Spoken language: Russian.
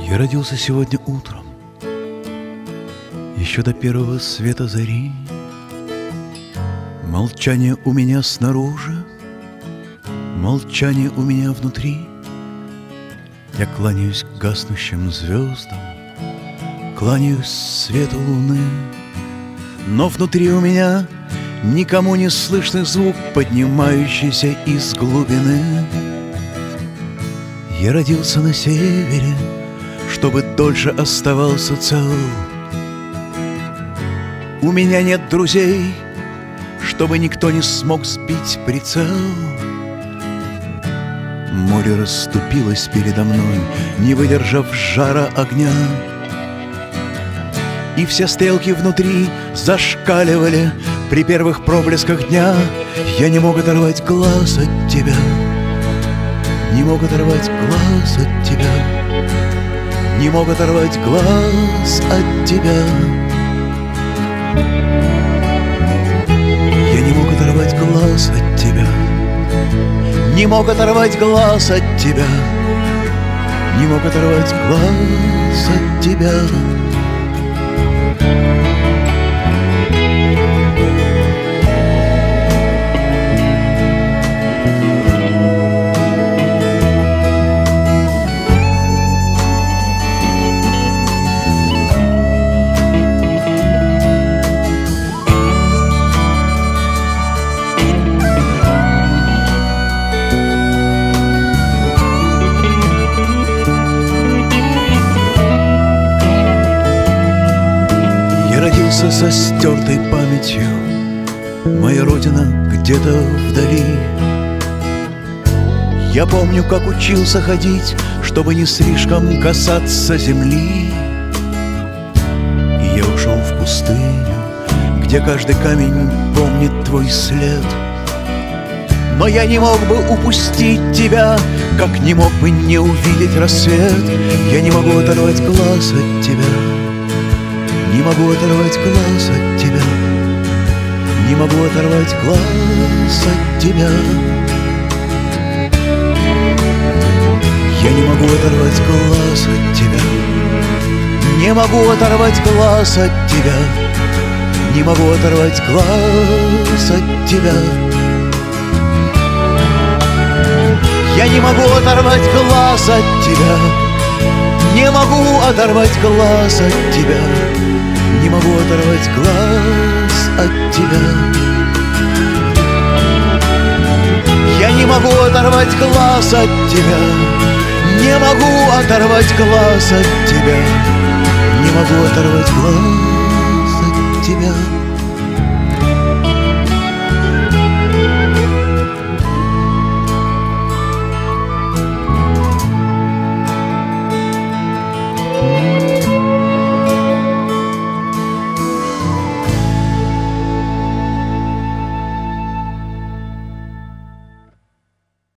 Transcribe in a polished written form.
Я родился сегодня утром, еще до первого света зари. Молчание у меня снаружи, молчание у меня внутри. Я кланяюсь к гаснущим звездам, кланяюсь свету луны. Но внутри у меня никому не слышный звук, поднимающийся из глубины. Я родился на севере, чтобы дольше оставался цел. У меня нет друзей, чтобы никто не смог сбить прицел. Море расступилось передо мной, не выдержав жара огня. И все стрелки внутри зашкаливали при первых проблесках дня. Я не мог оторвать глаз от тебя, не мог оторвать глаз от тебя, не мог оторвать глаз от тебя. Я не мог оторвать глаз от тебя, не мог оторвать глаз от тебя, не мог оторвать глаз от тебя. Со стертой памятью, моя родина где-то вдали. Я помню, как учился ходить, чтобы не слишком касаться земли. И я ушел в пустыню, где каждый камень помнит твой след. Но я не мог бы упустить тебя, как не мог бы не увидеть рассвет. Я не могу оторвать глаз от тебя, не могу оторвать глаз от тебя, не могу оторвать глаз от тебя. Я не могу оторвать глаз от тебя, не могу оторвать глаз от тебя, не могу оторвать глаз от тебя. Я не могу оторвать глаз от тебя, не могу оторвать глаз от тебя, не могу оторвать глаз от тебя. Я не могу оторвать глаз от тебя, не могу оторвать глаз от тебя, не могу оторвать глаз от тебя.